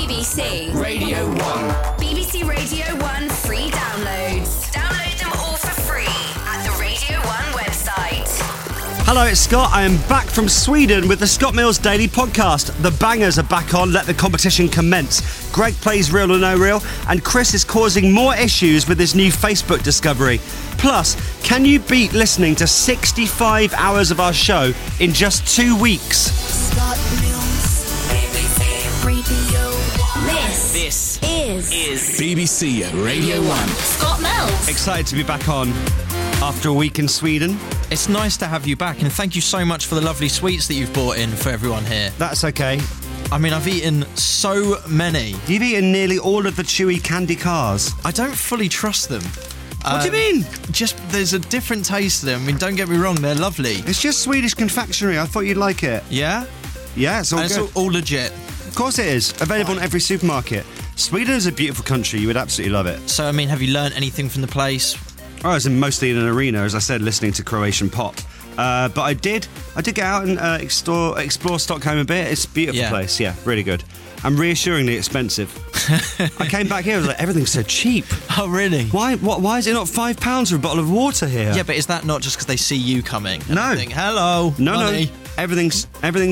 BBC Radio 1. BBC Radio 1 free downloads. Download them all for free at the Radio 1 website. Hello, it's Scott. I am back from Sweden with the Scott Mills Daily Podcast. The bangers are back on. Let the competition commence. Greg plays Real or No Real, and Chris is causing more issues with his new Facebook discovery. Plus, can you beat listening to 65 hours of our show in just 2 weeks? Scott Mills, BBC Radio 1. This is BBC Radio 1. Scott Mills. Excited to be back on after a week in Sweden. It's nice to have you back, and thank you so much for the lovely sweets that you've brought in for everyone here. That's okay. I mean, I've eaten so many. You've eaten nearly all of the chewy candy cars. I don't fully trust them. What do you mean? Just, there's a different taste to them. I mean, don't get me wrong, they're lovely. It's just Swedish confectionery. I thought you'd like it. Yeah? Yeah, it's all And good. it's all legit. Of course it is. Available in every supermarket. Sweden is a beautiful country. You would absolutely love it. So, I mean, have you learnt anything from the place? I was mostly in an arena, as I said, listening to Croatian pop. But I did get out and explore Stockholm a bit. It's a beautiful place. Yeah, really good. And reassuringly expensive. I came back here, I was like, everything's so cheap. Oh, really? Why is it not £5 for a bottle of water here? Yeah, but is that not just because they see you coming? And No. they think, hello, money. No. Everything's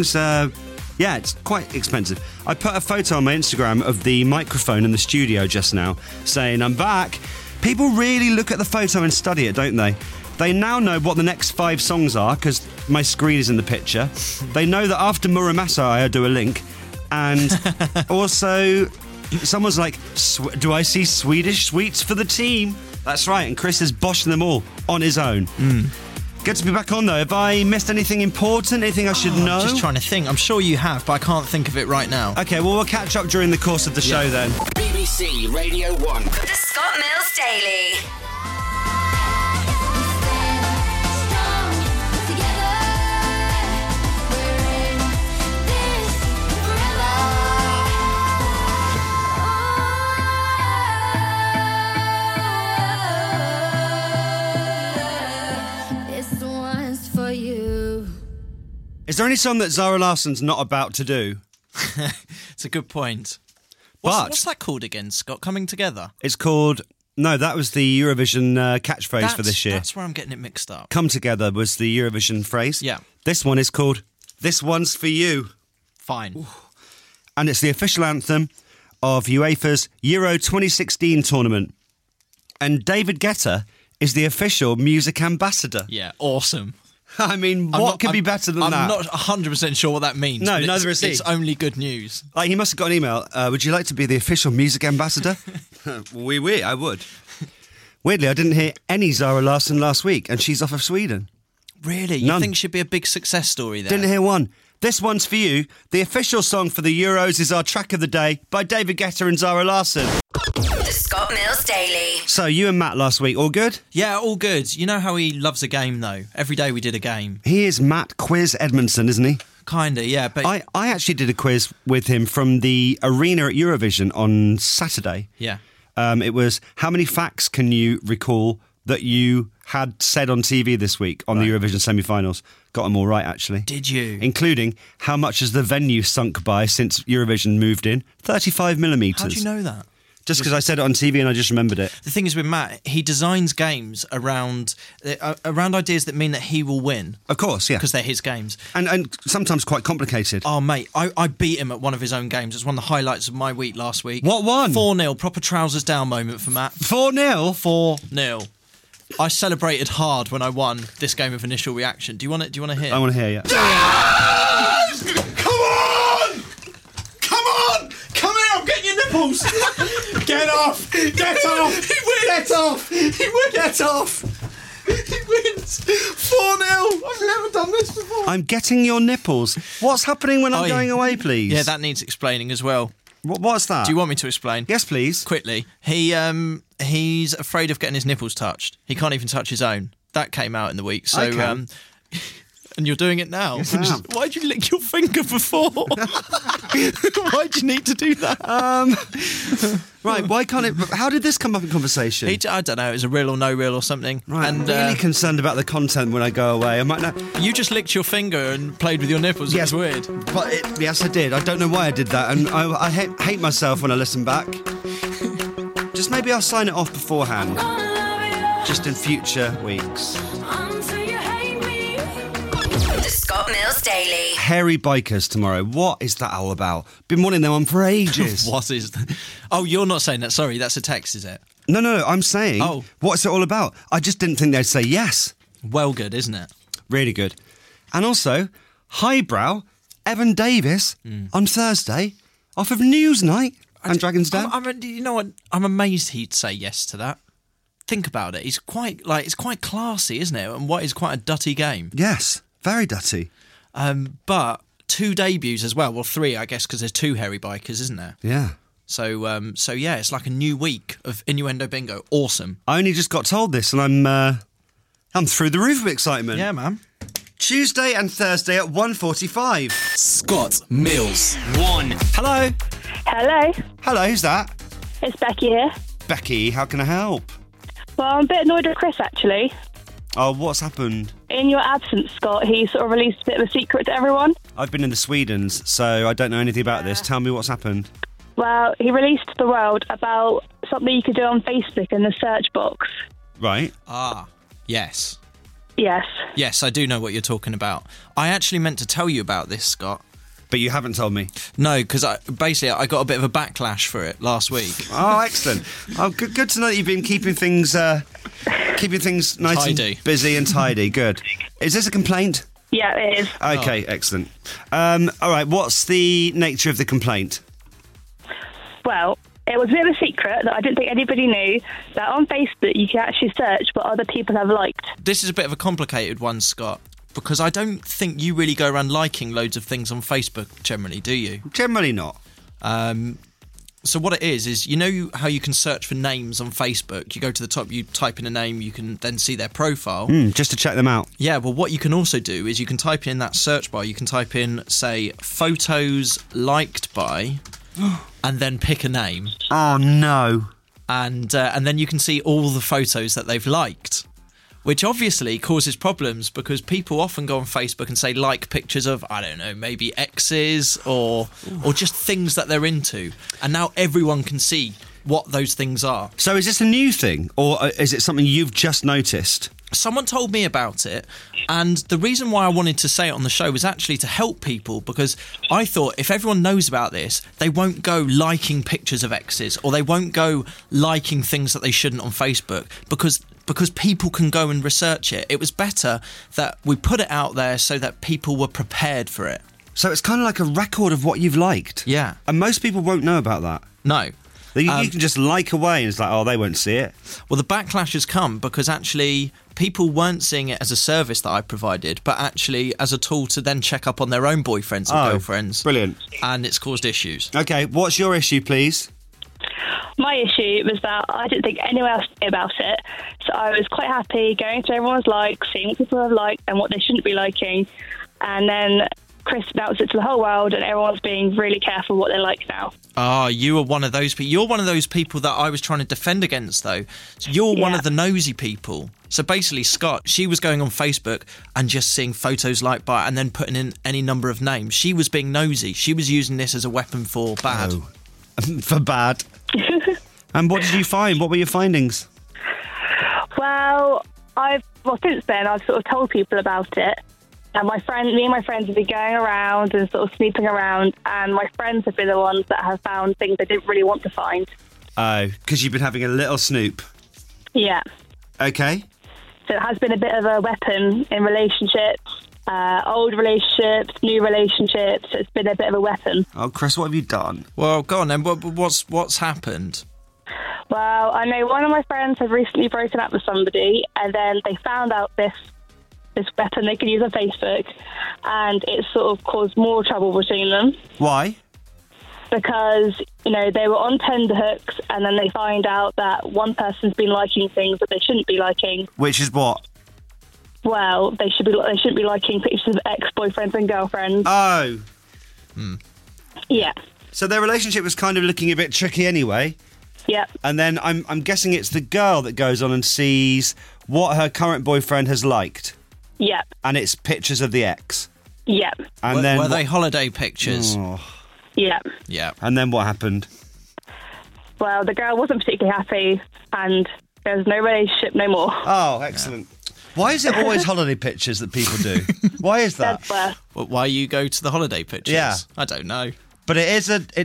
yeah, it's quite expensive. I put a photo on my Instagram of the microphone in the studio just now, saying I'm back. People really look at the photo and study it, don't they? They now know what the next 5 songs are, because my screen is in the picture. They know that after Muramasa I do a link. And also, someone's like, do I see Swedish sweets for the team? That's right, and Chris is boshing them all on his own. Good to be back on, though. Have I missed anything important? Anything I should know? Just trying to think. I'm sure you have, but I can't think of it right now. Okay, well, we'll catch up during the course of the show then. BBC Radio 1. The Scott Mills Daily. Is there any song that Zara Larsson's not about to do? It's a good point. But What's that called again, Scott? Coming Together? it's called... No, that was the Eurovision catchphrase for this year. That's where I'm getting it mixed up. Come Together was the Eurovision phrase. Yeah. This one is called This One's For You. Fine. And it's the official anthem of UEFA's Euro 2016 tournament. And David Guetta is the official music ambassador. Yeah, awesome. I mean, what could be better than that? I'm not 100% sure what that means. No, but neither is he. It's only good news. Like, he must have got an email. Would you like to be the official music ambassador? Oui, I would. Weirdly, I didn't hear any Zara Larsson last week, and she's off of Sweden. Really? You None. think she'd be a big success story there? Didn't hear one. This one's for you. The official song for the Euros is our track of the day by David Guetta and Zara Larsson. The Scott Mills Daily. So, you and Matt last week, all good? Yeah, all good. You know how he loves a game, though? Every day we did a game. He is Matt Quiz Edmondson, isn't he? Kinda, yeah. But I actually did a quiz with him from the arena at Eurovision on Saturday. yeah. It was, how many facts can you recall that you had said on TV this week on the Eurovision semi-finals? Got them all right, actually. Did you? Including, how much has the venue sunk by since Eurovision moved in? 35 millimetres. How do you know that? Just because I said it on TV and I just remembered it. The thing is with Matt, he designs games around ideas that mean that he will win Of course, yeah. because they're his games. And sometimes quite complicated. Oh, mate, I beat him at one of his own games. It's one of the highlights of my week last week. What one? 4-0, proper trousers down moment for Matt. 4-0? 4-0. I celebrated hard when I won this game of initial reaction. Do you want to hear? I want to hear you. Yes! Come on! Come on! Come here, I'm getting your nipples! Get off! Get off! He wins! Get off! He wins! Get off! He wins! 4-0! I've never done this before. I'm getting your nipples. What's happening when I'm Oh, going away, please? Yeah, that needs explaining as well. What's that? Do you want me to explain? Yes, please. Quickly. He's afraid of getting his nipples touched. He can't even touch his own. That came out in the week. So I can. And you're doing it now. Yes, I am. Why'd you lick your finger before? Why'd you need to do that? Right, why can't it... How did this come up in conversation? I don't know. It was a real or no real or something. Right, And I'm really concerned about the content when I go away. I might not... you just licked your finger and played with your nipples. Yes. It's weird. But yes, I did. I don't know why I did that, and I hate myself when I listen back. Just maybe I'll sign it off beforehand, just in future weeks. The Scott Mills Daily. Hairy bikers tomorrow. What is that all about? Been wanting them on for ages. What is... Oh, you're not saying that. Sorry, that's a text, is it? No, I'm saying, what's it all about? I just didn't think they'd say yes. Well good, isn't it? Really good. And also, highbrow Evan Davis on Thursday off of Newsnight and Dragon's Den. You know what? I'm amazed he'd say yes to that. Think about it. He's quite it's quite classy, isn't it? And what is quite a dutty game. Yes, very dutty. But 2 debuts as well. Well, 3, I guess, because there's 2 hairy bikers, isn't there? Yeah. So yeah, it's like a new week of Innuendo Bingo. Awesome. I only just got told this, and I'm through the roof of excitement. Yeah, man. Tuesday and Thursday at 1:45. Scott Mills. 1. Hello. Hello, Hello, who's that? it's Becky here. Becky, how can I help? Well, I'm a bit annoyed with Chris, actually. Oh, what's happened? In your absence, Scott, he sort of released a bit of a secret to everyone. I've been in the Swedens, so I don't know anything about this. Tell me what's happened. Well, he released to the world about something you could do on Facebook in the search box. Right. Ah, yes. Yes. Yes, I do know what you're talking about. I actually meant to tell you about this, Scott. But you haven't told me. No, because I got a bit of a backlash for it last week. Oh, excellent. Oh, good to know that you've been keeping things nice Tidy. and busy and tidy. Good. Is this a complaint? Yeah, it is. Okay, excellent. All right, what's the nature of the complaint? Well, it was a bit of a secret that I didn't think anybody knew, that on Facebook you can actually search what other people have liked. This is a bit of a complicated one, Scott, because I don't think you really go around liking loads of things on Facebook generally, do you? Generally not. So what it is you know how you can search for names on Facebook? You go to the top, you type in a name, you can then see their profile. Just to check them out. Yeah, well, what you can also do is you can type in that search bar, you can type in, say, photos liked by, and then pick a name. Oh, no. And then you can see all the photos that they've liked. Which obviously causes problems because people often go on Facebook and say like pictures of, I don't know, maybe exes or just things that they're into. And now everyone can see what those things are. So is this a new thing, or is it something you've just noticed? Someone told me about it, and the reason why I wanted to say it on the show was actually to help people, because I thought if everyone knows about this, they won't go liking pictures of exes, or they won't go liking things that they shouldn't on Facebook, because people can go and research it. It was better that we put it out there so that people were prepared for it. So it's kind of like a record of what you've liked. Yeah. And most people won't know about that. No. You can just like away and it's like, oh, they won't see it. Well, the backlash has come because actually people weren't seeing it as a service that I provided, but actually as a tool to then check up on their own boyfriends and girlfriends. Brilliant. And it's caused issues. Okay, what's your issue, please? My issue was that I didn't think anyone else knew about it, so I was quite happy going to everyone's likes, seeing what people have liked and what they shouldn't be liking, and then Chris announced it to the whole world and everyone's being really careful what they like now. Oh, you were one of those people. You're one of those people that I was trying to defend against, though. So you're one of the nosy people. So basically, Scott, she was going on Facebook and just seeing photos liked by and then putting in any number of names. She was being nosy. She was using this as a weapon for bad. Oh. For bad. And what did you find? What were your findings? Well, since then I've sort of told people about it. And me and my friends have been going around and sort of snooping around, and my friends have been the ones that have found things they didn't really want to find. Oh, because you've been having a little snoop. Yeah. Okay. So it has been a bit of a weapon in relationships, old relationships, new relationships. So it's been a bit of a weapon. Oh, Chris, what have you done? Well, go on then. What's happened? Well, I know one of my friends have recently broken up with somebody, and then they found out this weapon they could use on Facebook, and it sort of caused more trouble between them. Why? Because, they were on tenterhooks, and then they find out that one person's been liking things that they shouldn't be liking. Which is what? Well, they shouldn't be liking pictures of ex-boyfriends and girlfriends. Oh. Yeah. So their relationship was kind of looking a bit tricky anyway. Yep. And then I'm guessing it's the girl that goes on and sees what her current boyfriend has liked. Yep. And it's pictures of the ex. Yep. And then were they holiday pictures? Oh. Yep. Yeah. And then what happened? Well, the girl wasn't particularly happy, and there was no relationship no more. Oh, excellent. Why is it always holiday pictures that people do? Why is that? That's where. Well, why you go to the holiday pictures? Yeah. I don't know. But it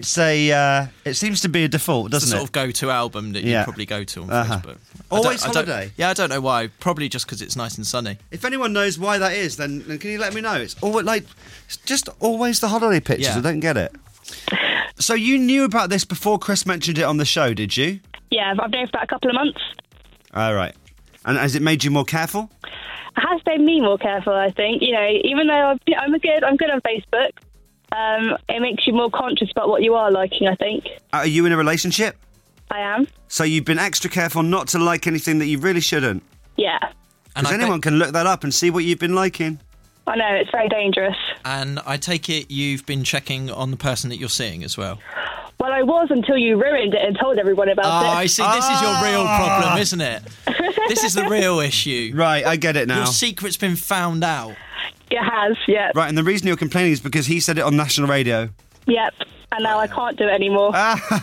seems to be a default, It's doesn't the it? sort of go-to album that Yeah. you probably go to on Uh-huh. Facebook. Always I don't- holiday? Yeah, I don't know why. Probably just because it's nice and sunny. If anyone knows why that is, then can you let me know? It's just always the holiday pictures. Yeah. I don't get it. So you knew about this before Chris mentioned it on the show, did you? Yeah, I've known for about a couple of months. All right. And has it made you more careful? It has made me more careful, I think. You know, even though I'm good on Facebook, it makes you more conscious about what you are liking, I think. Are you in a relationship? I am. So you've been extra careful not to like anything that you really shouldn't? Yeah. And Because I anyone can look that up and see what you've been liking. I know, it's very dangerous. And I take it you've been checking on the person that you're seeing as well. Well, I was until you ruined it and told everyone about it. I see. This is your real problem, isn't it? This is the real issue. Right, I get it now. Your secret's been found out. It has, yeah. Right, and the reason you're complaining is because he said it on national radio. Yep. And now I can't do it anymore.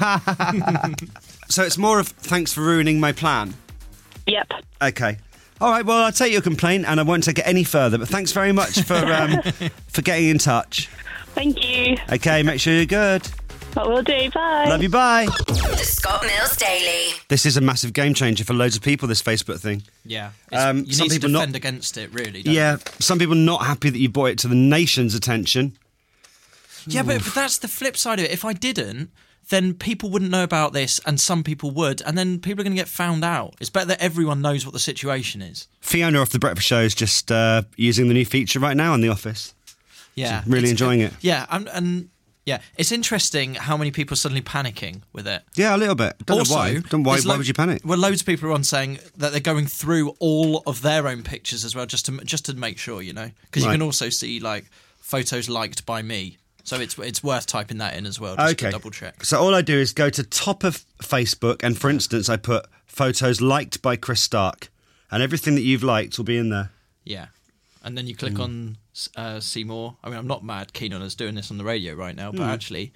So it's more of thanks for ruining my plan. Yep. Okay. All right, well, I'll take your complaint and I won't take it any further, but thanks very much for for getting in touch. Thank you. Okay, make sure you're good. I will do. Bye. Love you, bye. The Scott Mills Daily. This is a massive game changer for loads of people, this Facebook thing. Yeah. You some need to people defend not- against it, really. Don't Yeah, some people not happy that you brought it to the nation's attention. Yeah, but that's the flip side of it. If I didn't, then people wouldn't know about this, and some people would, and then people are going to get found out. It's better that everyone knows what the situation is. Fiona off The Breakfast Show is just using the new feature right now in the office. Yeah, She's really enjoying it. Yeah, and yeah, it's interesting how many people are suddenly panicking with it. Yeah, a little bit. Don't Also, know why. Why there's would you panic? Well, loads of people are on saying that they're going through all of their own pictures as well, just to make sure, you know, because you Right. can also see like photos liked by me. So it's worth typing that in as well, just to double check. So all I do is go to top of Facebook, and for instance, I put photos liked by Chris Stark, and everything that you've liked will be in there. Yeah, and then you click on see more. I mean, I'm not mad keen on us doing this on the radio right now, but actually,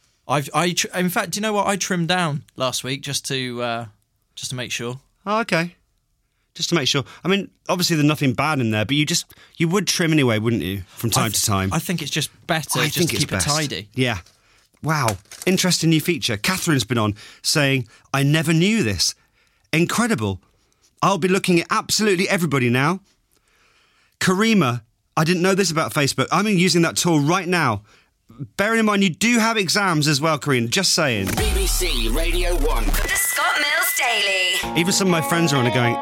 in fact, do you know what? I trimmed down last week just to make sure. Oh, okay. Just to make sure. I mean, obviously there's nothing bad in there, but you would trim anyway, wouldn't you, from time to time? I think it's just better I just think to it's keep best. it tidy. Yeah. Wow. Interesting new feature. Catherine's been on saying, I never knew this. Incredible. I'll be looking at absolutely everybody now. Karima, I didn't know this about Facebook. I'm using that tool right now. Bearing in mind, you do have exams as well, Karina. Just saying. BBC Radio 1. The Scott Mills Daily. Even some of my friends are on it going,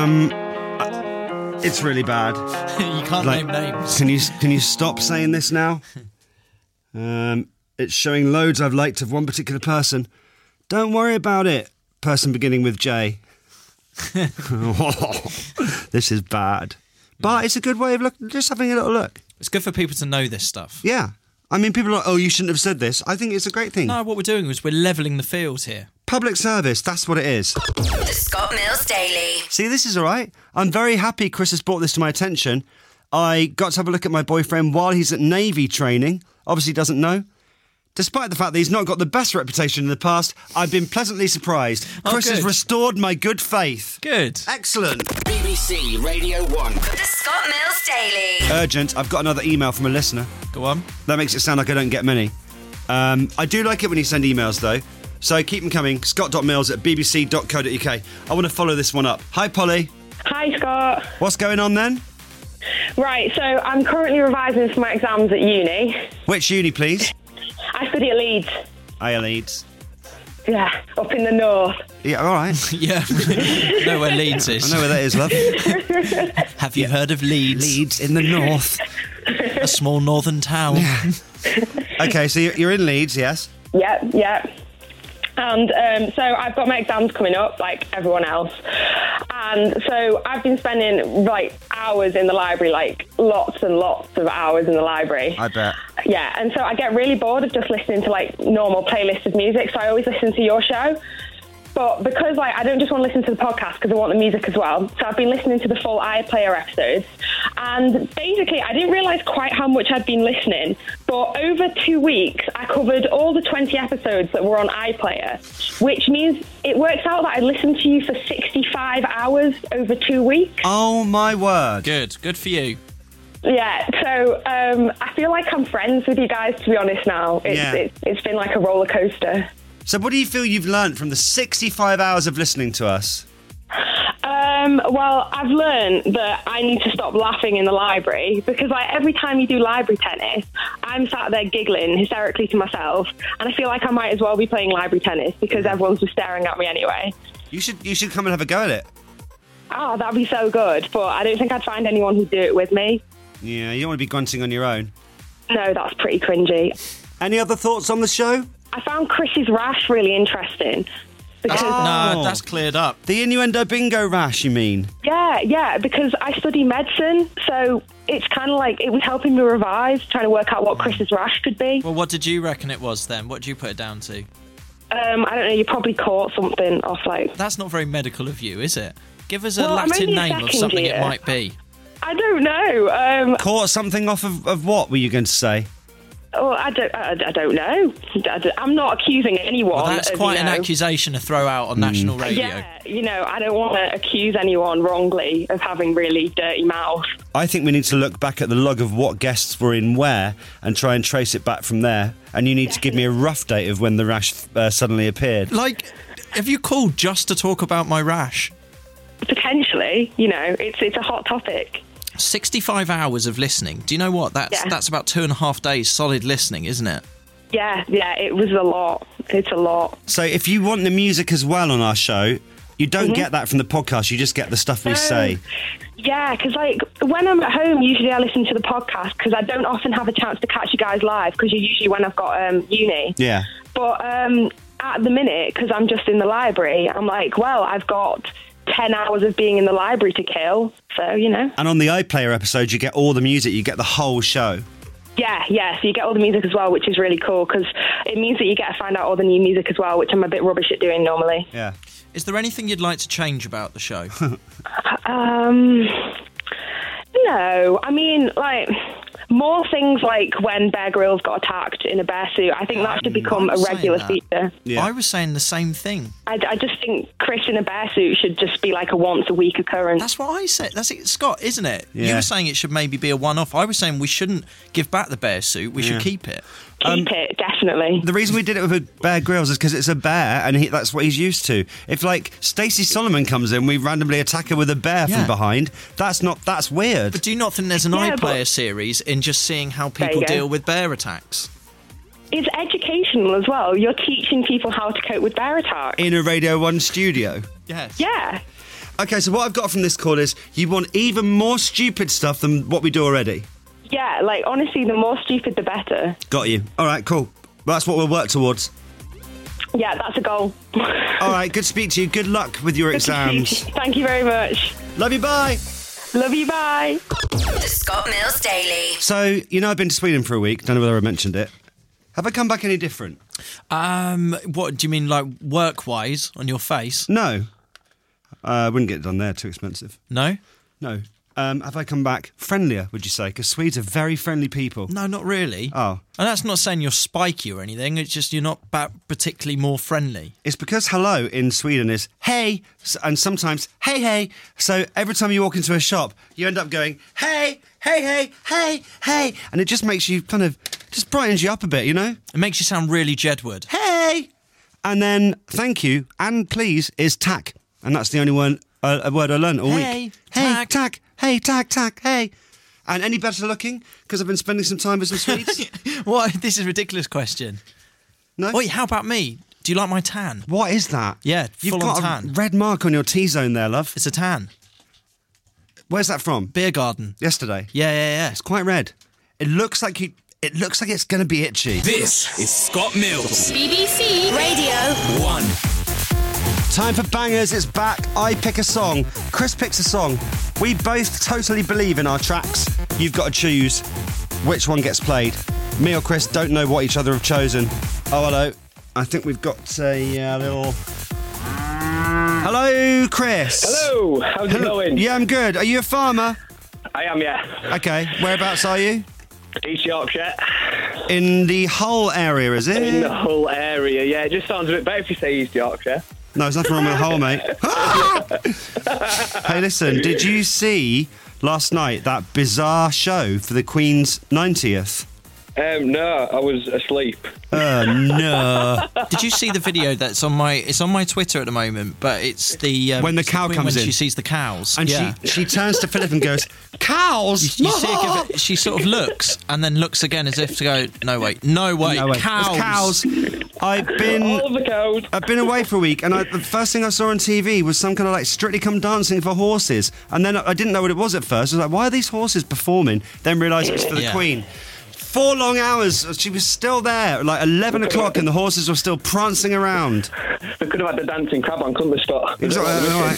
it's really bad. You can't Like, name names. Can you stop saying this now? It's showing loads I've liked of one particular person. Don't worry about it. Person beginning with J. This is bad. But it's a good way of just having a little look. It's good for people to know this stuff. Yeah. I mean, people are like, oh, you shouldn't have said this. I think it's a great thing. No, what we're doing is we're levelling the field here. Public service, that's what it is. The Scott Mills Daily. See, this is all right. I'm very happy Chris has brought this to my attention. I got to have a look at my boyfriend while he's at Navy training. Obviously doesn't know. Despite the fact that he's not got the best reputation in the past, I've been pleasantly surprised. Oh, Chris has good. restored my good faith. Good. Excellent. BBC Radio 1. The Scott Mills Daily. Urgent. I've got another email from a listener. Go on. That makes it sound like I don't get many. I do like it when you send emails, though. So keep them coming. scott.mills@bbc.co.uk. I want to follow this one up. Hi, Polly. Hi, Scott. What's going on then? Right, so I'm currently revising for my exams at uni. Which uni, please? I study at Leeds. Aya Leeds. Yeah, up in the north. Yeah, all right. Yeah. Know where Leeds is. I know where that is, love. Have you heard of Leeds? Leeds in the north. A small northern town. Okay, so you're in Leeds, yes? Yep. And so I've got my exams coming up, like everyone else. And so I've been spending, like, hours in the library, like, lots and lots of hours in the library. I bet. Yeah, and so I get really bored of just listening to, like, normal playlists of music, so I always listen to your show. But because, like, I don't just want to listen to the podcast because I want the music as well, so I've been listening to the full iPlayer episodes. And basically, I didn't realise quite how much I'd been listening, but over 2 weeks, I covered all the 20 episodes that were on iPlayer, which means it works out that I listened to you for 65 hours over 2 weeks. Oh, my word. Good for you. Yeah, so I feel like I'm friends with you guys, to be honest, now. It's been like a roller coaster. So what do you feel you've learnt from the 65 hours of listening to us? Well, I've learned that I need to stop laughing in the library because, like, every time you do library tennis, I'm sat there giggling hysterically to myself, and I feel like I might as well be playing library tennis because everyone's just staring at me anyway. You should come and have a go at it. Oh, that'd be so good, but I don't think I'd find anyone who'd do it with me. Yeah, you don't want to be grunting on your own. No, that's pretty cringy. Any other thoughts on the show? I found Chris's rash really interesting. Because, No, that's cleared up. The innuendo bingo rash, you mean? Yeah, because I study medicine, so it's kind of like it was helping me revise, trying to work out what Chris's rash could be. Well, what did you reckon it was then? What did you put it down to? I don't know, you probably caught something off, like... That's not very medical of you, is it? Give us a Well, I'm Latin only a name of second something year. it might be. I don't know. Caught something off of what were you going to say? Oh, I don't know. I'm not accusing anyone. Well, that's of, quite you an know, accusation to throw out on national radio. Yeah, I don't want to accuse anyone wrongly of having really dirty mouth. I think we need to look back at the log of what guests were in where and try and trace it back from there. And you need to give me a rough date of when the rash suddenly appeared. Like, have you called just to talk about my rash? Potentially, it's a hot topic. 65 hours of listening. Do you know what? That's about 2.5 days solid listening, isn't it? Yeah, it was a lot. It's a lot. So if you want the music as well on our show, you don't get that from the podcast, you just get the stuff we say. Yeah, because, like, when I'm at home, usually I listen to the podcast because I don't often have a chance to catch you guys live because you're usually when I've got uni. Yeah. But at the minute, because I'm just in the library, I'm like, well, I've got 10 hours of being in the library to kill, so, And on the iPlayer episode, you get all the music, you get the whole show. Yeah, so you get all the music as well, which is really cool, because it means that you get to find out all the new music as well, which I'm a bit rubbish at doing normally. Yeah. Is there anything you'd like to change about the show? No, I mean, like, more things like when Bear Grylls got attacked in a bear suit. I think that should become a regular feature. Yeah. I was saying the same thing. I just think Chris in a bear suit should just be like a once-a-week occurrence. That's what I said. That's it, Scott, isn't it? Yeah. You were saying it should maybe be a one-off. I was saying we shouldn't give back the bear suit. We should keep it. Keep it, definitely. The reason we did it with Bear Grylls is because it's a bear and that's what he's used to. If, like, Stacey Solomon comes in, we randomly attack her with a bear from behind. That's weird. But do you not think there's an iPlayer series in just seeing how people deal with bear attacks? It's educational as well. You're teaching people how to cope with bear attacks. In a Radio 1 studio. Yes. Yeah. Okay, so what I've got from this call is you want even more stupid stuff than what we do already. Yeah, like, honestly, the more stupid, the better. Got you. All right, cool. Well, that's what we'll work towards. Yeah, that's a goal. All right, good to speak to you. Good luck with your exams. Thank you very much. Love you, bye. Love you, bye. The Scott Mills Daily. So, I've been to Sweden for a week. Don't know whether I mentioned it. Have I come back any different? What do you mean, like, work-wise, on your face? No. I wouldn't get it done there. Too expensive. No? No. Have I come back friendlier, would you say? Because Swedes are very friendly people. No, not really. Oh. And that's not saying you're spiky or anything. It's just you're not particularly more friendly. It's because hello in Sweden is hey, and sometimes hey. So every time you walk into a shop, you end up going hey. And it just makes you just brightens you up a bit, It makes you sound really Jedward. Hey! And then thank you and please is tack. And that's the only one, a word I learned all week. Hey, tack. Hey, tack, hey. And any better looking? Because I've been spending some time with some Swedes? What? This is a ridiculous question. No? Wait, how about me? Do you like my tan? What is that? Yeah, You've full got on a tan. red mark on your T-zone there, love. It's a tan. Where's that from? Beer garden. Yesterday. Yeah. It's quite red. It looks like it looks like it's going to be itchy. This is Scott Mills. BBC Radio 1. Time for bangers. It's back. I pick a song. Chris picks a song. We both totally believe in our tracks. You've got to choose which one gets played. Me or Chris don't know what each other have chosen. Oh, hello. I think we've got a little... Hello, Chris. Hello, how's it going? Yeah, I'm good. Are you a farmer? I am, yeah. Okay. Whereabouts are you? East Yorkshire. In the Hull area, is it? In the Hull area, yeah. It just sounds a bit better if you say East Yorkshire. No, there's nothing wrong with Hull, mate. Hey, listen, did you see last night that bizarre show for the Queen's 90th? No, I was asleep. No. Did you see the video that's on my? It's on my Twitter at the moment, but it's the When the it's cow Queen comes when in. she sees the cows, And yeah. she turns to Philip and goes, "Cows!" You see her give it, she sort of looks and then looks again as if to go, no wait, cows. It's cows. I've been All of the cows. I've been away for a week, and the first thing I saw on TV was some kind of like Strictly Come Dancing for horses, and then I didn't know what it was at first. I was like, why are these horses performing? Then realised it was for the Yeah. Queen. 4 long hours, she was still there, like 11 o'clock, and the horses were still prancing around. We could have had the dancing crab on, couldn't we, Scott? It was all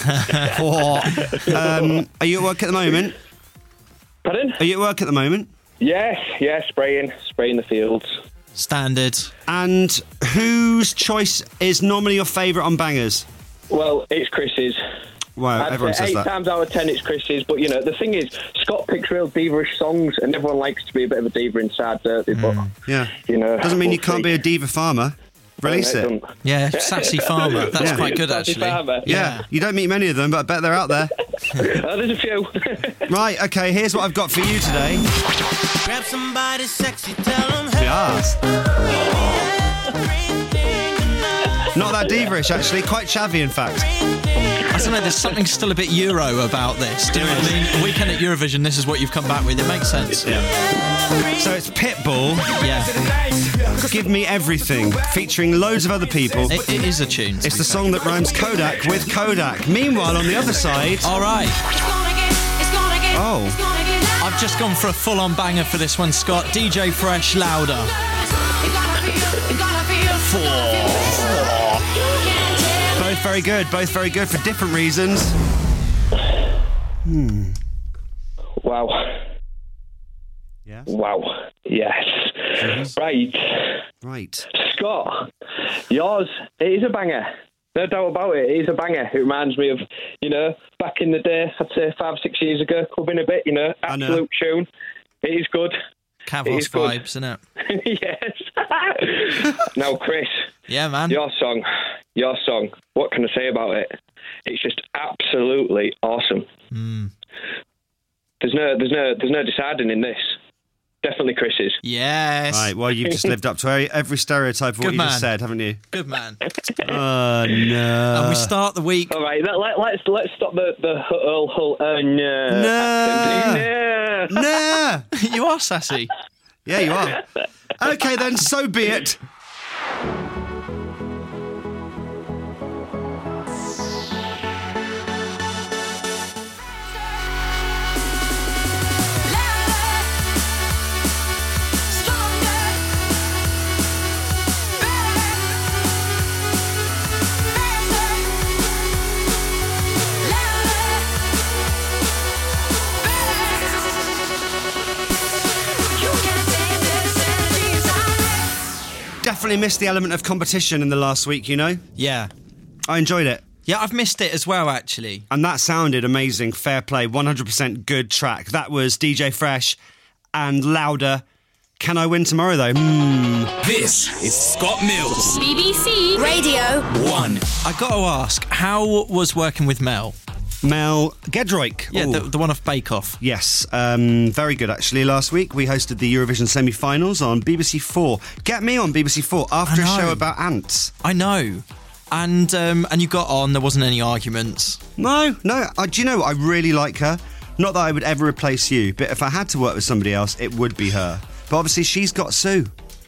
right. Are you at work at the moment? Pardon? Are you at work at the moment? Yes, spraying the fields. Standard. And whose choice is normally your favourite on bangers? Well, it's Chris's. Wow, I'd everyone say says 8 that. times out of 10 it's Chris's, but the thing is, Scott picks real diva-ish songs, and everyone likes to be a bit of a diva inside, don't they? But, Yeah. we'll Doesn't mean you can't see. be a diva farmer. Release it. Yeah, sassy farmer. That's Yeah. quite good Sassy actually. farmer. Yeah, you don't meet many of them, but I bet they're out there. There's a few. Right, okay, here's what I've got for you today. Grab somebody sexy, tell them Yes. Not that diva-ish, actually. Quite chavvy, in fact. I don't know, there's something still a bit Euro about this. Do you know what I mean? Weekend at Eurovision, this is what you've come back with. It makes sense. So it's Pitbull, Yeah. Give Me Everything, featuring loads of other people. It is a tune. It's the song that rhymes Kodak with Kodak. Meanwhile, on the other side... All right. Oh. I've just gone for a full-on banger for this one, Scott. DJ Fresh, Louder. Both very good for different reasons. Wow. Yes. Wow. Yes. Right. Right. Scott, yours, it is a banger. No doubt about it. It is a banger. It reminds me of, back in the day, I'd say 5-6 years ago, clubbing a bit, I know. absolute tune. It is good. Cavos is good. vibes, isn't it? Yes. Now, Chris, Yeah, man. your song, what can I say about it? It's just absolutely awesome. There's no deciding in this. Definitely Chris's. Yes. Right, well, you've just lived up to every stereotype of what Good you just man. said, haven't you? Good man. Oh, no. And we start the week. All right, let's stop the whole No. accent. No. Nah. You are sassy. Yeah, you are. Okay, then, so be it. Definitely missed the element of competition in the last week, Yeah. I enjoyed it. Yeah, I've missed it as well, actually. And that sounded amazing. Fair play. 100% good track. That was DJ Fresh and Louder. Can I win tomorrow, though? This is Scott Mills. BBC Radio 1. I got to ask, how was working with Mel? Mel Gedroic. Yeah, Ooh. the one off Bake Off. Yes, very good actually. Last week we hosted the Eurovision semi-finals on BBC 4. Get me on BBC 4 after a I know. show about ants. I know. And you got on, there wasn't any arguments. No. Do you know what? I really like her. Not that I would ever replace you, but if I had to work with somebody else, it would be her. But obviously she's got Sue.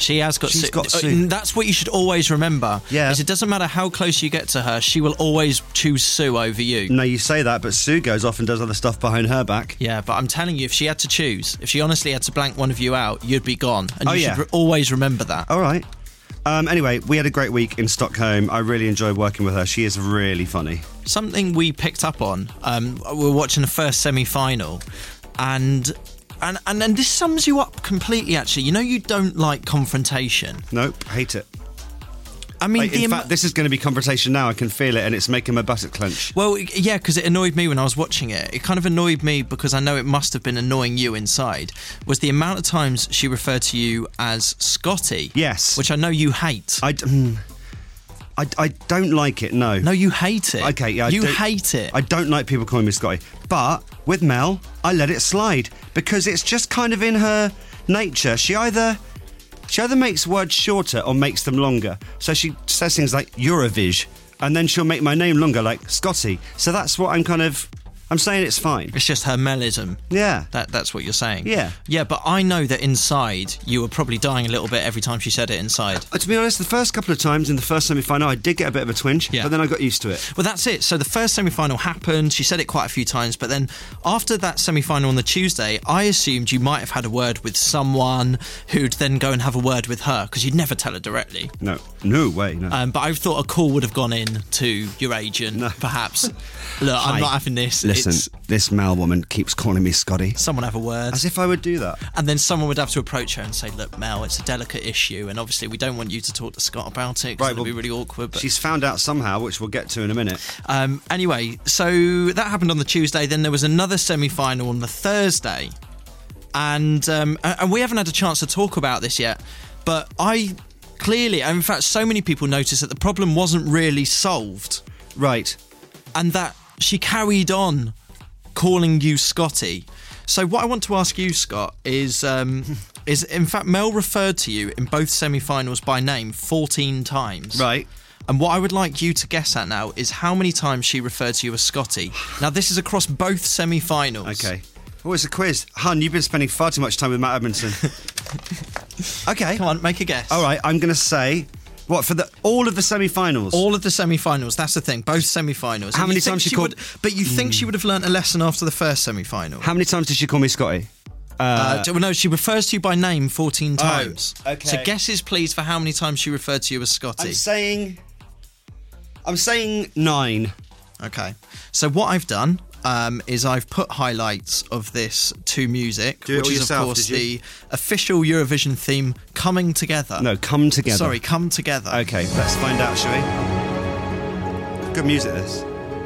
She has got She's Sue. got Sue. That's what you should always remember. Yeah. Is it doesn't matter how close you get to her, she will always choose Sue over you. No, you say that, but Sue goes off and does other stuff behind her back. Yeah, but I'm telling you, if she had to choose, if she honestly had to blank one of you out, you'd be gone. And Oh, you yeah. should always remember that. All right. Anyway, we had a great week in Stockholm. I really enjoyed working with her. She is really funny. Something we picked up on, we were watching the first semi-final, and this sums you up completely, actually. You know you don't like confrontation. Nope, hate it. I mean, In fact, this is going to be confrontation now. I can feel it, and it's making my buttock clench. Well, yeah, because it annoyed me when I was watching it. It kind of annoyed me because I know it must have been annoying you inside, was the amount of times she referred to you as Scotty. Yes. Which I know you hate. I don't like it, no. No, you hate it. Okay, yeah. You hate it. I don't like people calling me Scotty. But with Mel, I let it slide because it's just kind of in her nature. She either makes words shorter or makes them longer. So she says things like Eurovision, and then she'll make my name longer, like Scotty. So that's what I'm saying it's fine. It's just her melism. Yeah. That's what you're saying. Yeah. Yeah, but I know that inside you were probably dying a little bit every time she said it inside. To be honest, the first couple of times in the first semi-final, I did get a bit of a twinge, Yeah. but then I got used to it. Well, that's it. So the first semi-final happened. She said it quite a few times, but then after that semi-final on the Tuesday, I assumed you might have had a word with someone who'd then go and have a word with her, because you'd never tell her directly. No way, no. But I thought a call would have gone in to your agent, perhaps. Look, I'm Hi. not having this. Listen, It's this Mel woman keeps calling me Scotty. someone have a word. As if I would do that. And then someone would have to approach her and say, look, Mel, it's a delicate issue, and obviously we don't want you to talk to Scott about it, because Right, it'll be well, really awkward. But She's found out somehow, which we'll get to in a minute. Anyway, so that happened on the Tuesday. Then there was another semi-final on the Thursday. And we haven't had a chance to talk about this yet, but I clearly, and in fact, so many people noticed that the problem wasn't really solved. Right. And that she carried on calling you Scotty. So what I want to ask you, Scott, is in fact Mel referred to you in both semi-finals by name 14 times. Right. And what I would like you to guess at now is how many times she referred to you as Scotty. Now, this is across both semi-finals. Okay. Oh, it's a quiz. Hun, you've been spending far too much time with Matt Edmondson. Okay. Come on, make a guess. All right, I'm going to say... What, for all of the semi-finals? All of the semi-finals, that's the thing. Both semi-finals. How And many you think times she called- But you think she would have learnt a lesson after the first semi-final? How many times did she call me Scotty? Well, no, she refers to you by name 14 times. okay. So guesses, please, for how many times she referred to you as Scotty. I'm saying 9. Okay. So what I've done is I've put highlights of this to music, Do it which all is, yourself, of course, did you? the official Eurovision theme, Coming Together. No, Come Together. Sorry, Come Together. Okay, let's find out, shall we? Good music, this.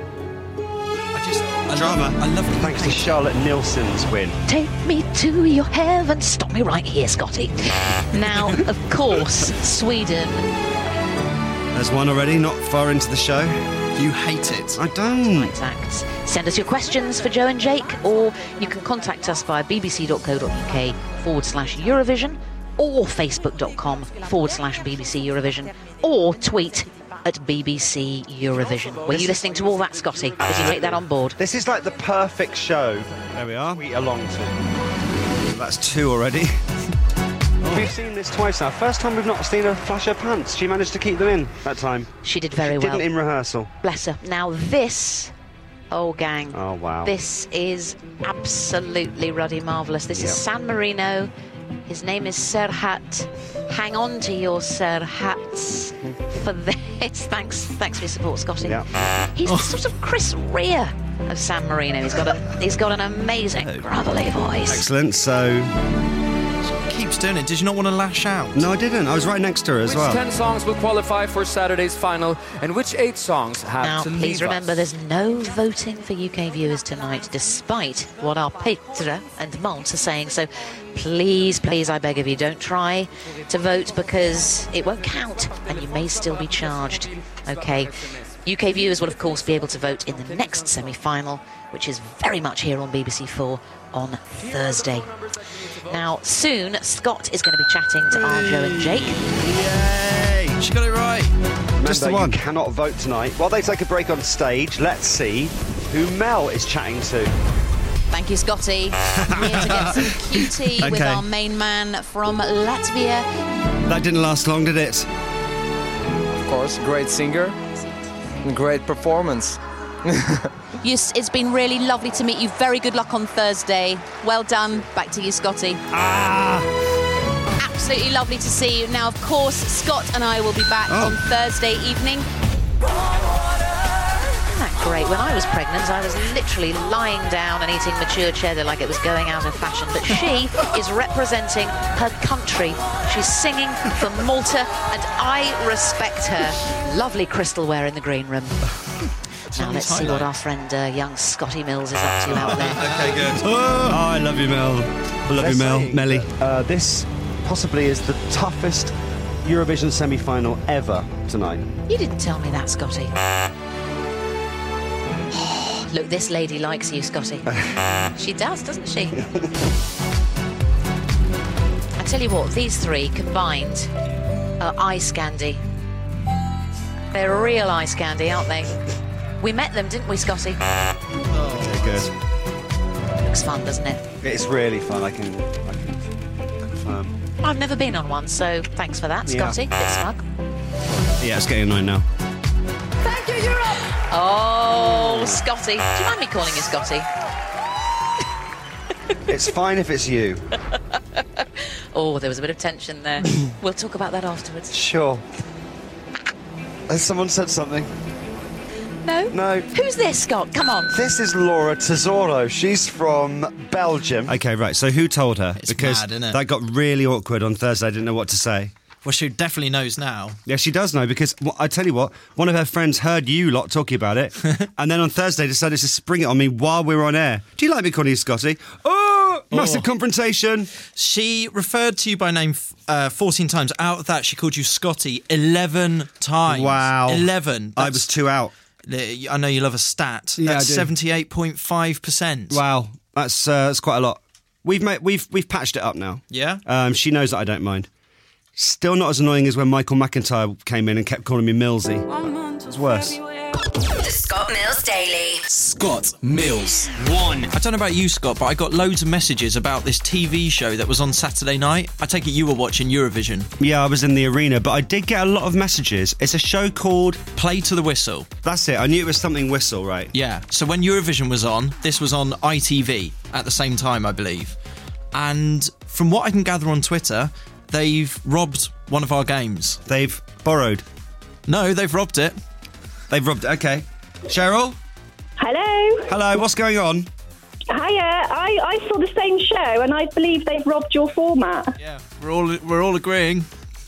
I love it. Thanks to Charlotte Nilsson's win. Take me to your heaven. Stop me right here, Scotty. Now, of course, Sweden. There's one already, not far into the show. You hate it. I don't. Right, acts. Send us your questions for Joe and Jake, or you can contact us via bbc.co.uk/Eurovision, or facebook.com/BBC Eurovision, or tweet at BBC Eurovision. Were you listening to all that, Scotty? Did you take that on board? This is like the perfect show. There we are. We along to. That's 2 already. We've seen this twice now. First time we've not seen her flash her pants. She managed to keep them in that time. She did very She well. didn't in rehearsal. Bless her. Now this, oh gang. Oh, wow. This is absolutely ruddy marvellous. This is San Marino. His name is Serhat. Hang on to your Serhats for this. Thanks for your support, Scotty. Yeah. He's the sort of Chris Rea of San Marino. He's got an amazing gravelly voice. Excellent. So, Keeps doing it. Did you not want to lash out? no, I didn't. I was right next to her as Which well. 10 songs will qualify for Saturday's final, and which 8 songs have Now, to please leave remember us? there's no voting for UK viewers tonight, despite what our Petra and Mont are saying. So please, I beg of you, don't try to vote because it won't count and you may still be charged. Okay. UK viewers will, of course, be able to vote in the next semi-final, which is very much here on BBC4 on Thursday. Now, soon, Scott is going to be chatting to our Joe and Jake. Yay! She got it right. Just the one. You cannot vote tonight. While they take a break on stage, let's see who Mel is chatting to. Thank you, Scotty. Here to get some cutie with Okay. our main man from Latvia. That didn't last long, did it? Of course, great singer, and great performance. It's been really lovely to meet you. Very good luck on Thursday. Well done. Back to you, Scotty. Absolutely lovely to see you. Now, of course, Scott and I will be back on Thursday evening. Isn't that great? When I was pregnant, I was literally lying down and eating mature cheddar like it was going out of fashion. But she is representing her country. She's singing for Malta, and I respect her. Lovely crystalware in the green room. Now let's see what our friend young Scotty Mills is up to out there. Okay, good. Oh, I love you, Mel. I love you, Mel. Melly. This possibly is the toughest Eurovision semi-final ever tonight. You didn't tell me that, Scotty. Look, this lady likes you, Scotty. She does, doesn't she? I tell you what, these three combined are eye candy. They're real eye candy, aren't they? We met them, didn't we, Scotty? Okay, good. Looks fun, doesn't it? It's really fun, I can confirm. I've never been on one, so thanks for that, Scotty. Bit smug. Yeah, it's getting annoying now. Thank you, Europe! Oh, Scotty. Do you mind me calling you Scotty? It's fine if it's you. Oh, there was a bit of tension there. We'll talk about that afterwards. Sure. Has someone said something? No? No. Who's this, Scott? Come on. This is Laura Tesoro. She's from Belgium. Okay, right. So who told her? It's because mad, isn't it? that got really awkward on Thursday. I didn't know what to say. Well, she definitely knows now. Yeah, she does know because I tell you what, one of her friends heard you lot talking about it, and then on Thursday decided to spring it on me while we were on air. Do you like me calling you Scotty? Oh, massive confrontation. She referred to you by name 14 times. Out of that, she called you Scotty 11 times. Wow. 11. I was 2 out. I know you love a stat. Yeah, that's I do. 78.5%. Wow, that's quite a lot. We've patched it up now. Yeah? She knows that I don't mind. Still not as annoying as when Michael McIntyre came in and kept calling me Millsy. It's worse. The Scott Mills Daily. Scott Mills. 1. I don't know about you, Scott, but I got loads of messages about this TV show that was on Saturday night. I take it you were watching Eurovision. Yeah, I was in the arena, but I did get a lot of messages. It's a show called Play to the Whistle. That's it. I knew it was something whistle, right? Yeah. So when Eurovision was on, this was on ITV at the same time, I believe. And from what I can gather on Twitter, they've robbed one of our games. They've borrowed? No, they've robbed it. They've robbed it, okay. Cheryl? Hello. Hello, what's going on? Hiya. I saw the same show and I believe they've robbed your format. Yeah, we're all agreeing.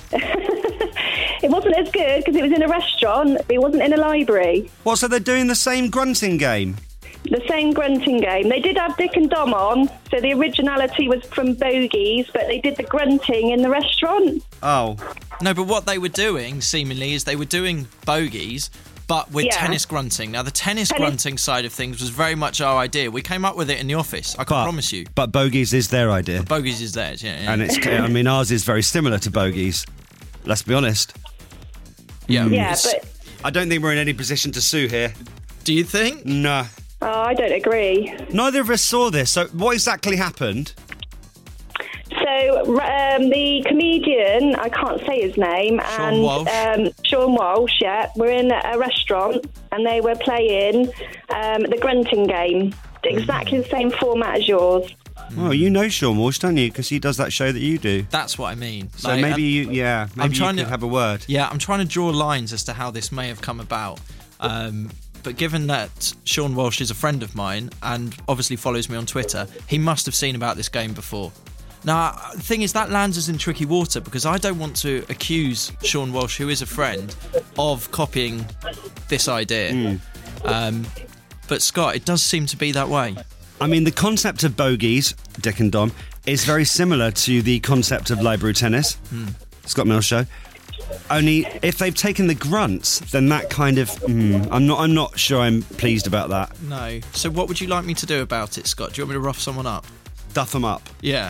It wasn't as good because it was in a restaurant. It wasn't in a library. What, so they're doing the same grunting game? The same grunting game. They did have Dick and Dom on, so the originality was from Bogies, but they did the grunting in the restaurant. Oh. No, but what they were doing, seemingly, is they were doing Bogies, but with tennis grunting. Now, the tennis grunting side of things was very much our idea. We came up with it in the office, I can promise you. But Bogies is their idea. Bogies is theirs, yeah. And it's, I mean, ours is very similar to Bogies. Let's be honest. Yeah. Yeah, but I don't think we're in any position to sue here. Do you think? No. oh, I don't agree. Neither of us saw this, so what exactly happened? So the comedian, I can't say his name, Sean Walsh. Sean Walsh, yeah, were in a restaurant and they were playing the grunting game, exactly the same format as yours. Well, you know Sean Walsh, don't you? Because he does that show that you do. That's what I mean. So maybe you could have a word. Yeah, I'm trying to draw lines as to how this may have come about. But given that Sean Walsh is a friend of mine and obviously follows me on Twitter, he must have seen about this game before. Now, the thing is, that lands us in tricky water because I don't want to accuse Sean Walsh, who is a friend, of copying this idea. But Scott, it does seem to be that way. I mean, the concept of Bogies, Dick and Dom, is very similar to the concept of library tennis, Scott Mills Show. Only if they've taken the grunts, then that kind of... I'm not sure I'm pleased about that. No. So what would you like me to do about it, Scott? Do you want me to rough someone up? Duff them up. Yeah.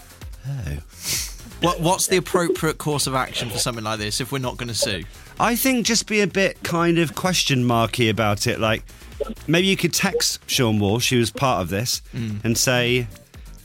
Oh. What's the appropriate course of action for something like this if we're not going to sue? I think just be a bit kind of question marky about it. Like, maybe you could text Sean Walsh, who was part of this, and say,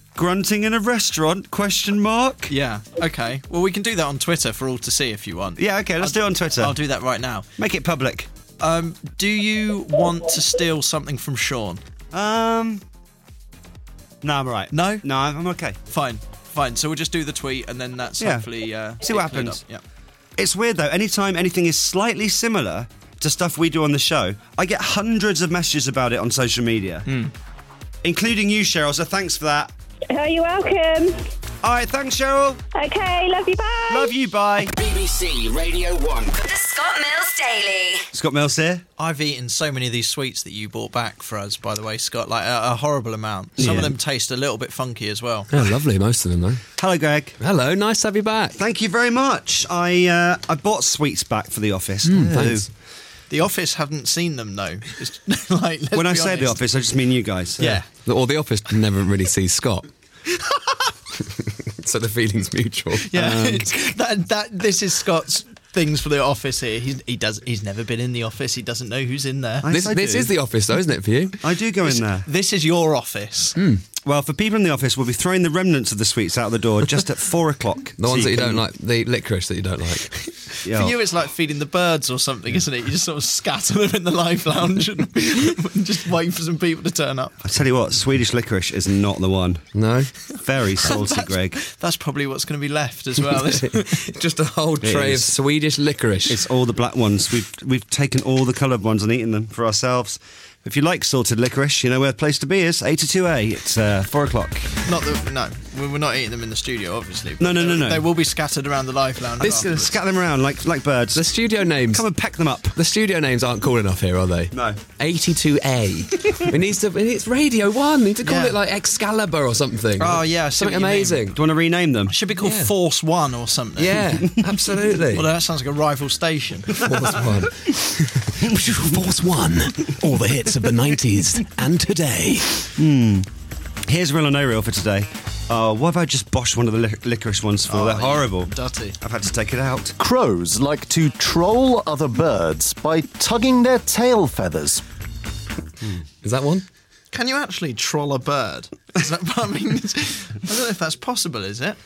grunting in a restaurant? Question mark. Yeah. Okay. Well, we can do that on Twitter for all to see if you want. Yeah. Okay. Let's do it on Twitter. I'll do that right now. Make it public. Do you want to steal something from Sean? No, I'm all right. No? No, I'm okay. Fine. So we'll just do the tweet and then that's hopefully... See what happens. Yeah. It's weird, though. Anytime anything is slightly similar to stuff we do on the show, I get hundreds of messages about it on social media. Including you, Cheryl, so thanks for that. Oh, you're welcome. All right, thanks, Cheryl. Okay, love you, bye. Love you, bye. BBC Radio 1. The Scott Mills Daily. Scott Mills here. I've eaten so many of these sweets that you brought back for us, by the way, Scott, like a horrible amount. Some of them taste a little bit funky as well. Oh, lovely, most of them, though. Hello, Greg. Hello, nice to have you back. Thank you very much. I bought sweets back for the office. Thanks. The office haven't seen them, though. It's like, When I say honest. the office, I just mean you guys. Yeah. Or the office never really sees Scott. So the feeling's mutual. Yeah, this is Scott's things for the office here. He's never been in the office. He doesn't know who's in there. This is the office, though, isn't it, for you? I do go in there. This is your office. Well, for people in the office, we'll be throwing the remnants of the sweets out the door just at 4 o'clock. The ones that you don't like, the licorice that you don't like. Yeah. For you, it's like feeding the birds or something, isn't it? You just sort of scatter them in the live lounge and just wait for some people to turn up. I tell you what, Swedish licorice is not the one. No? Very salty, Greg. That's probably what's going to be left as well. Just a whole tray of Swedish licorice. It's all the black ones. We've taken all the coloured ones and eaten them for ourselves. If you like salted licorice, you know where the place to be is. 82A. It's 4 o'clock. No, we're not eating them in the studio, obviously. No. They will be scattered around the live lounge. Scatter them around like birds. The studio names. Come and peck them up. The studio names aren't cool enough here, are they? No. 82A. It's Radio 1. We need to call it like Excalibur or something. Oh, yeah. Something amazing. Do you want to rename them? It should be called Force 1 or something. Yeah, absolutely. Well, that sounds like a rival station. Force 1. Force 1. All the hits of the 90s and today. Here's Real or No Real for today. Oh, what have I just boshed one of the licorice ones for? They're horrible. Dirty. I've had to take it out. Crows like to troll other birds by tugging their tail feathers. Is that one? Can you actually troll a bird? I don't know if that's possible, is it?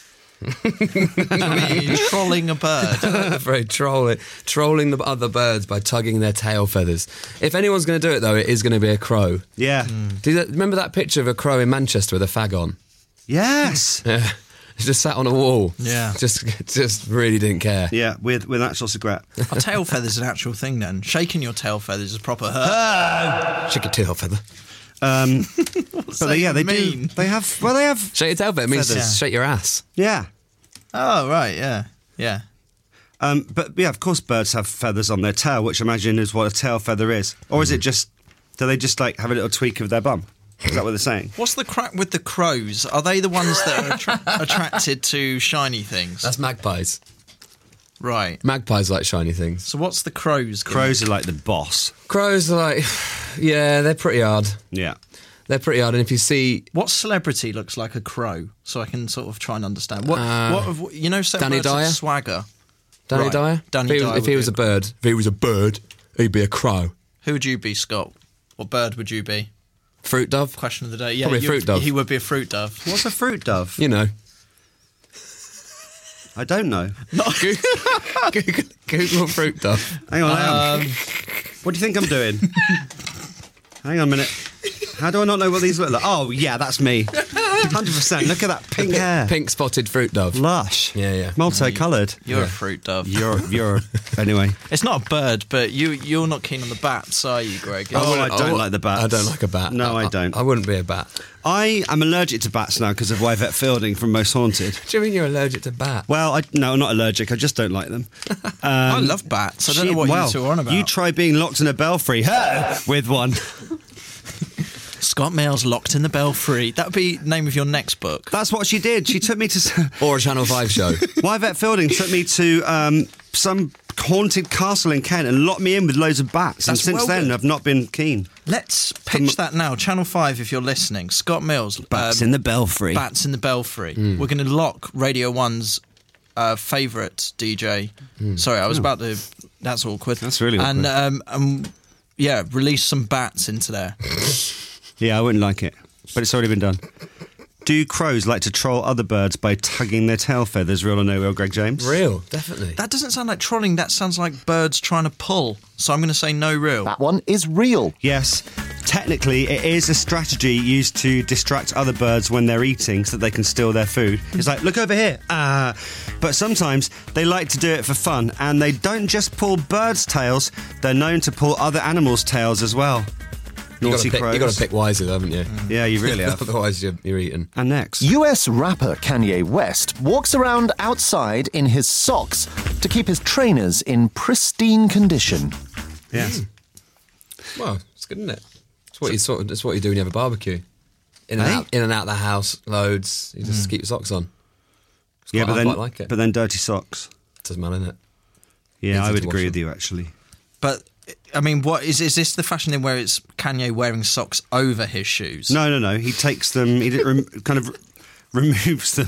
Trolling a bird. Very trolling the other birds by tugging their tail feathers. If anyone's going to do it, though, it is going to be a crow. Yeah. Remember that picture of a crow in Manchester with a fag on? Yes. Yeah. He just sat on a wall. Yeah. Just really didn't care. Yeah, with that sort of grat. Are tail feathers an actual thing then? Shaking your tail feathers is proper hurt. Shake your tail feather. But they do. They have. Shake your tail feather means shake your ass. Yeah. Oh right, yeah. But yeah, of course, birds have feathers on their tail, which I imagine is what a tail feather is. Or is it just? Do they just like have a little tweak of their bum? Is that what they're saying? What's the crack with the crows? Are they the ones that are attracted to shiny things? That's magpies. Right. Magpies like shiny things. So what's the crows? Crows are like the boss. Crows are like, yeah, they're pretty hard. Yeah. They're pretty hard, and if you see... What celebrity looks like a crow? So I can sort of try and understand. What you know, Danny Dyer? Swagger. Danny Right. Dyer? Danny Dyer If he was a bird, he'd be a crow. Who would you be, Scott? What bird would you be? Fruit dove? Question of the day. Yeah, Probably a fruit dove. He would be a fruit dove. What's a fruit dove? You know. I don't know. Google fruit dove. Hang on. What do you think I'm doing? Hang on a minute. How do I not know what these look like? Oh, yeah, that's me. 100%. Look at that pink hair. Pink spotted fruit dove. Lush. Yeah. Multicoloured. You're a fruit dove. You're anyway. It's not a bird, but you're not keen on the bats, are you, Greg? I don't like the bats. I don't like a bat. No, I don't. I wouldn't be a bat. I am allergic to bats now because of Yvette Fielding from Most Haunted. Do you mean you're allergic to bats? Well, no, I'm not allergic. I just don't like them. I love bats. I don't know what you two are on about. You try being locked in a belfry with one. Scott Mills locked in the belfry. That would be the name of your next book. That's what she did. She took me to... Or a Channel 5 show. Yvette Fielding took me to some haunted castle in Kent and locked me in with loads of bats. And since then, I've not been keen. Let's pitch that now. Channel 5, if you're listening. Scott Mills. Bats in the belfry. Bats in the belfry. We're going to lock Radio 1's favourite DJ. Sorry, I was about to... That's awkward. That's really awkward. And release some bats into there. Yeah, I wouldn't like it. But it's already been done. Do crows like to troll other birds by tugging their tail feathers? Real or no real, Greg James? Real, definitely. That doesn't sound like trolling. That sounds like birds trying to pull. So I'm going to say no real. That one is real. Yes. Technically, it is a strategy used to distract other birds when they're eating so that they can steal their food. It's like, look over here. But sometimes they like to do it for fun, and they don't just pull birds' tails, they're known to pull other animals' tails as well. Naughty crows. You've got to pick wisely, haven't you? Yeah, you really have. Otherwise, you're eating. And next. US rapper Kanye West walks around outside in his socks to keep his trainers in pristine condition. Yes. Well, it's good, isn't it? It's what you do when you have a barbecue. In and out the house, loads. You just keep your socks on. Yeah, but I quite like it. But then dirty socks. Doesn't matter, innit? Yeah, Easy I would to wash agree with them. you, actually. But, I mean, what is this the fashion then where it's Kanye wearing socks over his shoes? No. He takes them, kind of removes them.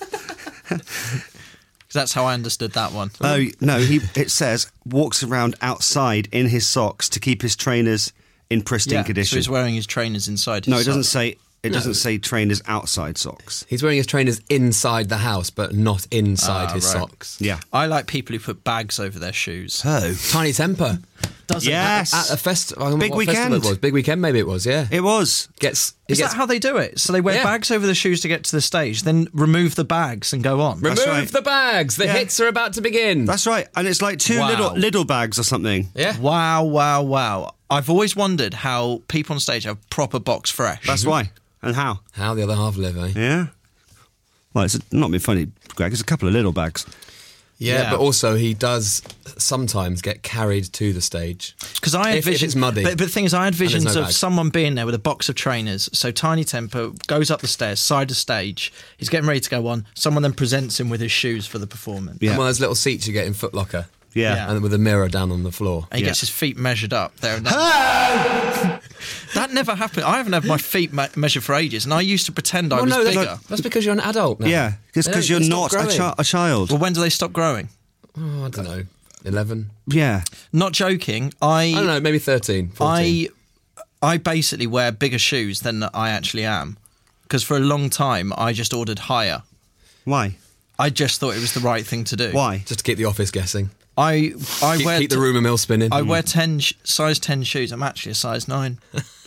That's how I understood that one. Oh, no, it says walks around outside in his socks to keep his trainers in pristine condition. So he's wearing his trainers inside his No, it doesn't socks. say... It doesn't say trainers outside socks. He's wearing his trainers inside the house, but not inside his right. socks. Yeah. I like people who put bags over their shoes. Oh. Tiny Temper. Does it? Yes. At a festival. Big Weekend. It was. Big Weekend, maybe it was, yeah. It was. Is that how they do it? So they wear bags over the shoes to get to the stage, then remove the bags and go on? Remove the bags. The hits are about to begin. That's right. And it's like two little bags or something. Yeah. Wow. I've always wondered how people on stage have proper box fresh. That's why. And how? How the other half live, eh? Yeah. Well, it's not been funny, Greg. It's a couple of little bags. Yeah, but also he does sometimes get carried to the stage. Because I had if visions, it's muddy. But the thing is, I had visions no of bag. someone being there with a box of trainers. So Tiny Temper goes up the stairs, side of stage. He's getting ready to go on. Someone then presents him with his shoes for the performance. And one of those little seats you get in Foot Locker. Yeah. And with a mirror down on the floor. And he gets his feet measured up there and then. That never happened. I haven't had my feet measured for ages, and I used to pretend I was bigger. That's because you're an adult now. Yeah, it's because you're not a child. Well, when do they stop growing? Oh, I don't know. 11? Yeah. Not joking. I don't know, maybe 13, 14. I basically wear bigger shoes than I actually am. Because for a long time, I just ordered higher. Why? I just thought it was the right thing to do. Why? Just to keep the office guessing. I wear keep the rumour mill spinning. I wear size 10 shoes. I'm actually a size 9.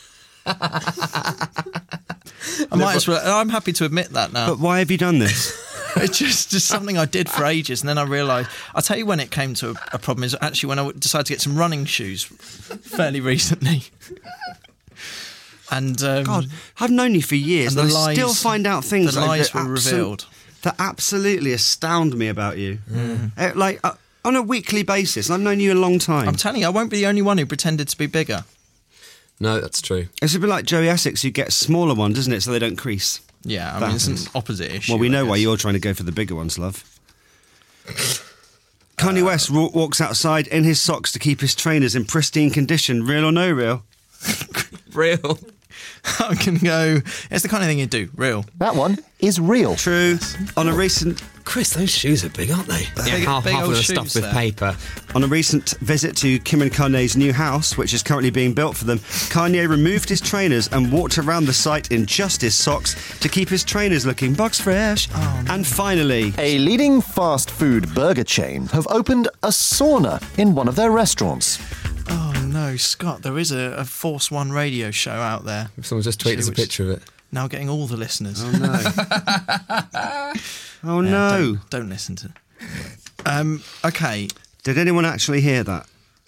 I might as well. I'm happy to admit that now. But why have you done this? It's just something I did for ages, and then I realised. I'll tell you when it came to a problem is actually when I decided to get some running shoes fairly recently. And God, I've known you for years, and I still find out things the lies were that revealed. That absolutely astound me about you. Like on a weekly basis, and I've known you a long time. I'm telling you, I won't be the only one who pretended to be bigger. No, that's true. It's a bit like Joey Essex, who gets smaller ones, isn't it, so they don't crease. Yeah, I mean, it's an opposite issue. Well, we know why you're trying to go for the bigger ones, love. Kanye West walks outside in his socks to keep his trainers in pristine condition. Real or no real? Real. I can go. It's the kind of thing you do. Real. That one is real. True. On a recent... Chris, those shoes are big, aren't they? Big half of old them are shoes stuffed with there. paper. On a recent visit to Kim and Kanye's new house, which is currently being built for them, Kanye removed his trainers and walked around the site in just his socks to keep his trainers looking box fresh. And finally... A leading fast food burger chain have opened a sauna in one of their restaurants. Oh no, Scott! There is a Force One radio show out there. Someone just tweeted us a picture of it. Now getting all the listeners. Oh no! Oh no! Don't listen to. Okay. Did anyone actually hear that?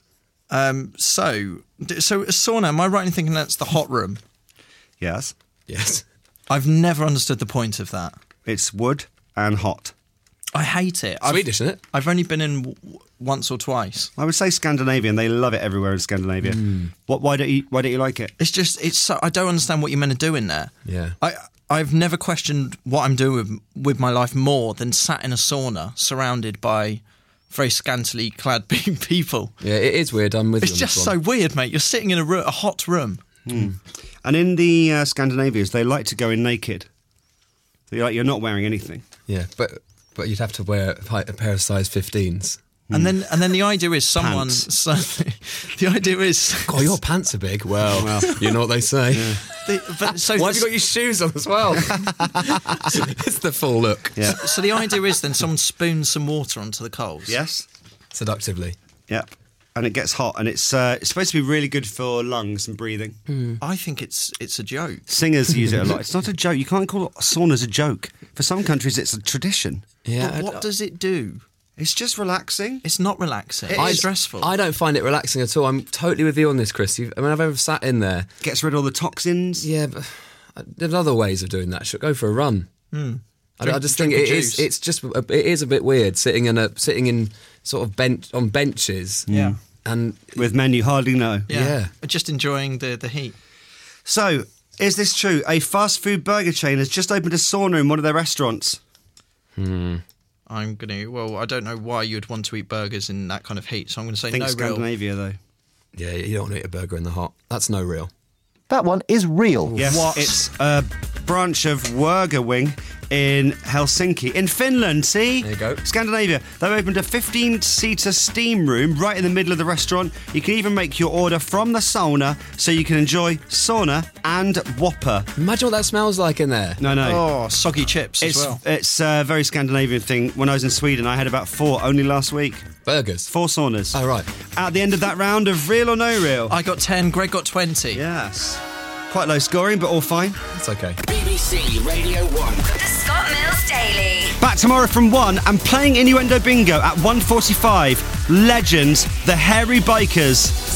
So a sauna. Am I right in thinking that's the hot room? Yes. Yes. I've never understood the point of that. It's wood and hot. I hate it. Swedish, isn't it? I've only been in once or twice. I would say Scandinavian. They love it everywhere in Scandinavia. Why don't you like it? It's just so I don't understand what you're meant to do in there. Yeah. I've never questioned what I'm doing with my life more than sat in a sauna surrounded by very scantily clad people. Yeah, it is weird. I'm with you. It's just so weird, mate. You're sitting in a hot room. And in the Scandinavians, they like to go in naked. You're not wearing anything. Yeah, but you'd have to wear a pair of size 15s. And then the idea is someone. Pants. So, the idea is. God, your pants are big. Well, you know what they say. So why have you got your shoes on as well? It's the full look. Yeah. So the idea is then someone spoons some water onto the coals. Yes. Seductively. Yep. And it gets hot, and it's supposed to be really good for lungs and breathing. I think it's a joke. Singers use it a lot. It's not a joke. You can't call saunas a joke. For some countries, it's a tradition. Yeah. But what does it do? It's just relaxing. It's not relaxing. It's stressful. I don't find it relaxing at all. I'm totally with you on this, Chris. I've ever sat in there. Gets rid of all the toxins. Yeah, but there's other ways of doing that. Should go for a run. I just think it is a bit weird sitting in sort of on benches. Yeah. And with men you hardly know. Yeah. Just enjoying the heat. So, is this true? A fast food burger chain has just opened a sauna in one of their restaurants. I don't know why you'd want to eat burgers in that kind of heat, so I'm going to say Think no Scandinavia, though. Yeah, you don't want to eat a burger in the hot. That's no real. That one is real. Yes, it's a branch of Wurga Wing in Helsinki, in Finland, see? There you go. Scandinavia. They've opened a 15-seater steam room right in the middle of the restaurant. You can even make your order from the sauna, so you can enjoy sauna and Whopper. Imagine what that smells like in there. No. Oh, soggy chips as well. It's a very Scandinavian thing. When I was in Sweden, I had about 4 only last week. Burgers? 4 saunas. Oh, right. At the end of that round of Real or No Real. I got 10, Greg got 20. Yes. Quite low scoring, but all fine. It's okay. BBC Radio 1. The Scott Mills Daily. Back tomorrow from 1 and playing Innuendo Bingo at 1:45. Legends, the Hairy Bikers.